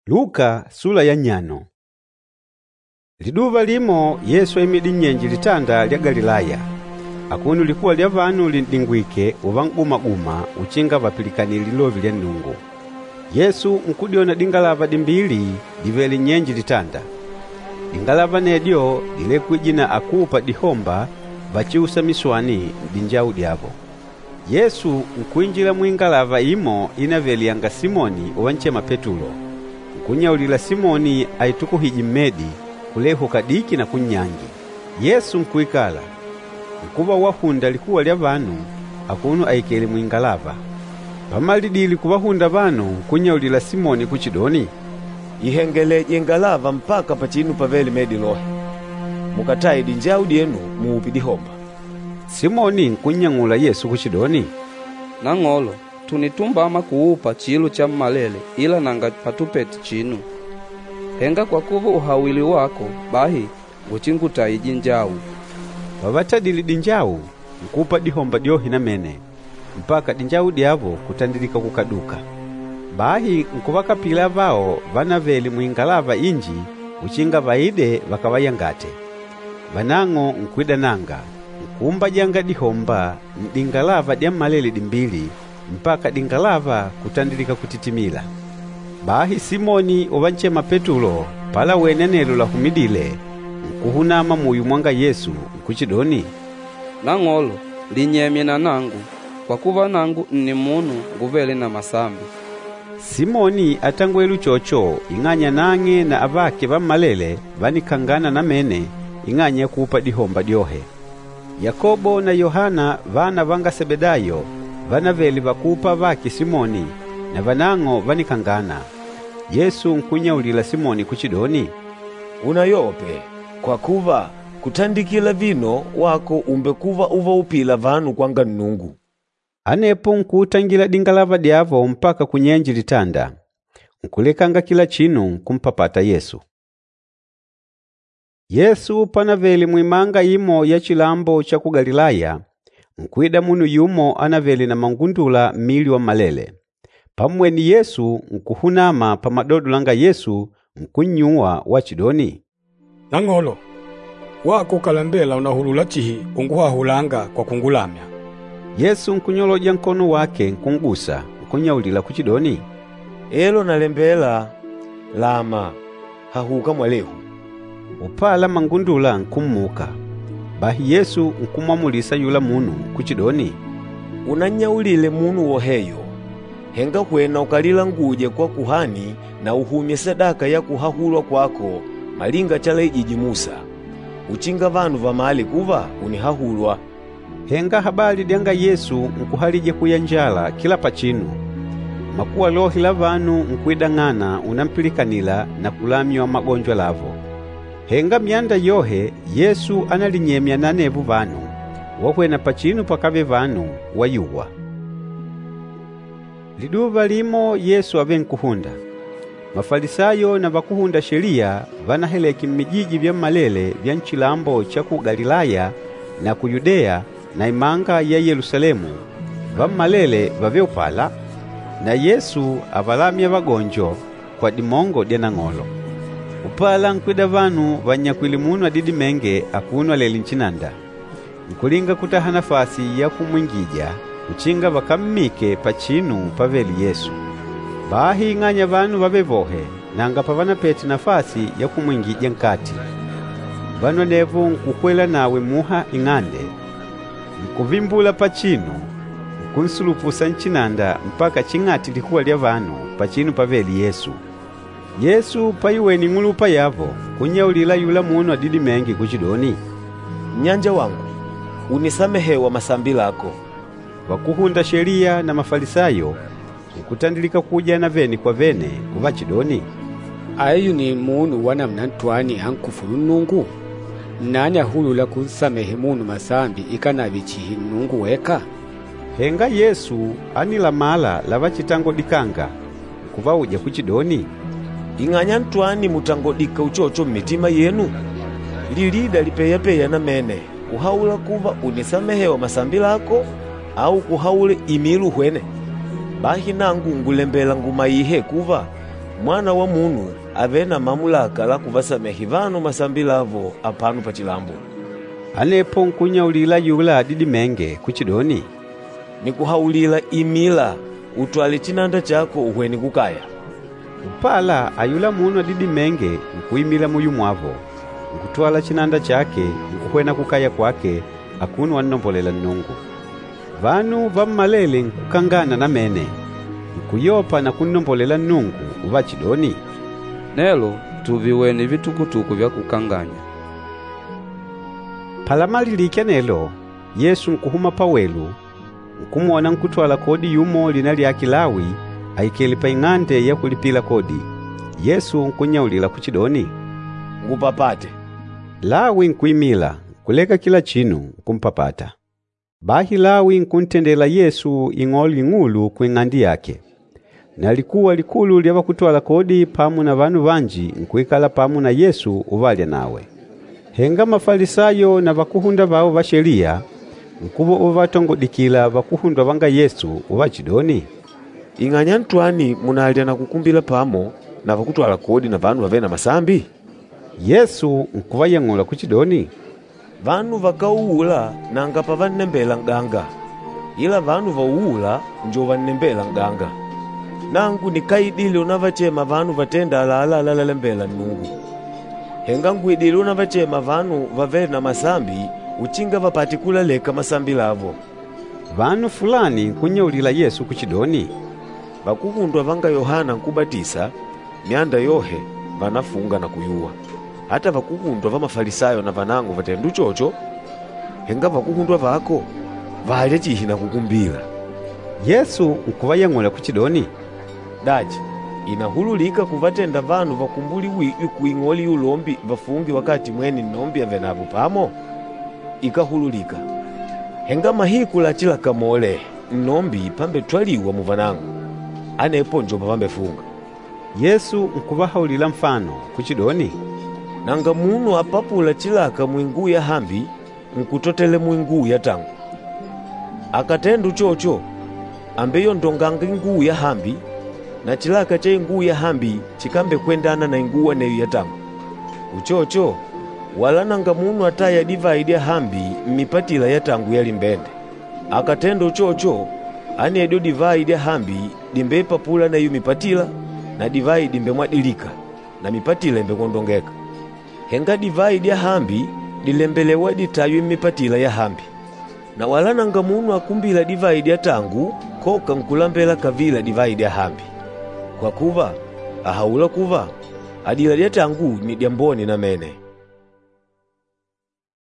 Luka sura ya nyano. Liduva limo Yesu ayimidi nyenji litanda lya Galilaya. Akunu likuwa lya vanu lindingwike uvanguma uchinga vapilikani lilovi lya Nnungu. Yesu nkudiona dingalava dimbili liveli nyenji litanda. Dingalava nedyo dilekwijina akupa dihomba vachiusa miswani dinjau dyavo. Yesu nkuinjila mwingalava imo inaveli yanga Simoni uvanchema Petulo. Kunyaulila Simoni aitukuhiji mmedi kulehu kadiki na kunyangi. Yesu nkuikala. Nkuva wahunda likuwa lya vanu akunu aikele mwingalava. Pamalidili kuvahunda vanu kunyaulila Simoni kuchidoni, ihengele yengalava mpaka pachinu paveli medi lohe. Mukataye dinjau dienu muupidi homba. Simoni nkunyangula Yesu kuchidoni, nang'olo tunitumbama kuupa chilu cha malele ila nanga patupeti chinu. Henga kwa kuva uhawili wako bahi nguchingutayi jinjau. Wavatadili dinjau nkupa dihomba dyohi na mene mpaka dinjau dyavo kutandilika kukaduka. Bahi nkuvakapila vao vanaveli mwingalava inji uchinga vaide vakavayangate. Vanang'o nkwida nanga nkumba janga dihomba ndingalava dya malele dimbili mpaka dingalava kutandilika kutitimila. Bahi Simoni uvanchema Petulo pala wenenelo la humidile nkuhunama muyu mwanga Yesu nkuchidoni, nang'olo linyemyena nangu kwa kuva nangu ni munu nguvele na masambi. Simoni atangwelu chocho ing'anya nange na avake vamalele vanikangana na mene ing'anya kupa dihomba dyohe. Yakobo na Yohana vana vanga Sebedayo vanaveli vakupa vaki Simoni na vanang'o vanikangana. Yesu nkunyaulila Simoni kuchidoni, unayope kwa kuva kutandikila vino wako umbekuva uva upila vanu kwanga Nnungu. Anepo nkutangila dingalava dyavo mpaka kunyenji litanda. Nkulekanga kila chinu nkumpapata Yesu. Yesu panaveli mwimanga imo ya chilambo cha ku Galilaya, nkwida munu yumo anaveli na mangundula mili wa malele. Pamweni Yesu nkuhunama pamadodo langa Yesu nkunyuwa wachidoni, nang'olo wako kalambela unahulula chihi unguhahulanga kwa kungulamya. Yesu nkunyoloja nkono wake nkungusa nkunyaulila kuchidoni, elo nalembela lama hahuka mwalehu. Upala mangundula nkumuka. Bahi Yesu nkumwamulisa yula munu kuchidoni, unanyaulile munu woheyo. Henga kwena ukalila nguje kwa kuhani na uhumye sadaka ya kuhahulwa kwako malinga chala ijiji Musa. Uchinga vanu vamali kuva unihahulwa. Henga habali dyanga Yesu nkuhalije kuyanjala kila pachinu. Makuwa lohi la vanu nkuidang'ana unampilikanila na kulamywa magonjwa lavo. Henga myanda yohe Yesu analinyemya nanevu vanu wakwena pachinu pakave vanu wayuwa. Liduva limo Yesu avenkuhunda. Mafarisayo na vakuhunda sheria vanaheleki mmijiji vya malele vya nchilambo cha ku Galilaya na ku Yudea na imanga ya Yerusalemu vamalele vaveupala, na Yesu avalamya vagonjo kwa dimongo dya nang'olo. Upala nkwida vanu vanyakwili munu adidi menge akunu aleli nchinanda. Nkulinga kutaha nafasi ya kumwingija uchinga vakammike pachinu paveli Yesu. Bahi ng'anya vanu vavevohe nanga pavana peti nafasi ya kumwingija nkati. Vanu nevu nkukwela nawe muha ing'ande. Nkuvimbula pachinu nkunsulupusa nchinanda mpaka ching'ati likuwa lya vanu pachinu paveli Yesu. Yesu paiweni ng'ulupa yavo kunyaulila yula munu adidi mengi kuchidoni, nyanja wangu unisamehewa masambi lako. Wakuhunda sheria na Mafarisayo nkutandilika kuja na veni kwa vene kuvachidoni, ayu ni munu wanamna ntwani hankufuru Nnungu. Nani ahulula kusamehe munu masambi ikanavichihi Nnungu weka? Henga Yesu anila mala lavachitango dikanga kuva uja kuchidoni, ing'anya ntwani mutangodika uchocho mmitima yenu. Lilida lipeya na mene kuhaula kuva unisamehewa masambi lako au kuhaule imilu hwene. Bahi nangu ngulembela ngumayihe kuva Mwana wa munu ave na mamulaka la kuvasamehi vanu masambi lavo apanu pa chilambo. Anepo nkunyaulila yula adidimenge kuchidoni, nikuhaulila imila utwale chinanda chako uhweni kukaya. Upala ayula munu adidimenge nkuimila muyu mwavo, nkutwala chinanda chake nkuhwena kukaya kwake akunu wanombolela Nnungu. Vanu vammalele nkukangana na mene, nkuyopa na kunombolela Nnungu uvachidoni, nelo tuviweni vitukutuku vya kukanganya. Palamalilika nelo, Yesu nkuhuma pawelu, nkumuona nkutwala kodi yumo lina lyaki Lawi, aikeli pa ing'ande ya kulipila kodi. Yesu nkunyaulila kuchidoni, ngupapate. Lawi nkuimila, kuleka kila chinu nkumpapata. Bahi Lawi nkuntendela Yesu ing'oli ng'ulu kuing'andi yake. Nalikuwa likulu lyava kutwala kodi pamu na vanu vanji nkuikala pamu na Yesu uvalya nawe. Henga Mafarisayo na vakuhunda vao va sheria nkuvo uvatongodikila vakuhundwa vanga Yesu uvachidoni, ing'anya ntwani munalya na kukumbila pamo na vakutwala kodi na vanu vave na masambi? Yesu nkuvayang'ula kuchidoni, vanu vakauula nanga pavanembela nganga, ila vanu vauula njo vanembela nganga. Nangu nikaidile unavachema vanu vatenda alalalembela Nnungu. Henga ngwidile unavachema vanu vave na masambi uchinga vapati kulaleka masambi lavo. Vanu fulani nkunyaulila Yesu kuchidoni, vakuhundwa vanga Yohana nkubatisa mianda yohe vanafunga na kuyuwa. Hata vakuhundwa va Mafarisayo na vanangu vatendu chocho. Henga vakuhundwa vako valya chihi na kukumbila. Yesu nkuvayang'ula kuchidoni, daji inahululika kuvatenda vanu vakumbuli wiwi kuing'oli ulombi vafungi wakati mweni nombi ave navo pamo? Ikahululika. Henga mahiku la chila kamole nombi pambe twaliwa muvanangu, anepo njo pambe funga. Yesu nkuvahaulila mfano kuchidoni, nanga munu apapula chilaka mwingu ya hambi nkutotele mwingu ya tangu. Akatendu chocho ambeyo ndonganga inguu ya hambi na chilaka cha inguu ya hambi chikambe kwendana na inguu neyo ya tangu. Uchocho wala nanga munu ataya divide ya hambi mipatila ya tangu ya limbende. Akatendo chocho ani edo divide ya hambi dimbe papula na yu mipatila na divide dimbe mwadilika na mipatila imbe kondongeka. Henga divide ya hambi dilembelewa ditayu mipatila ya hambi. Na wala nanga munu akumbila divide ya tangu koka nkulambela kavila divide ya hambi. Kwa kuva ahaula kuva adila ya tangu ni diamboni na mene.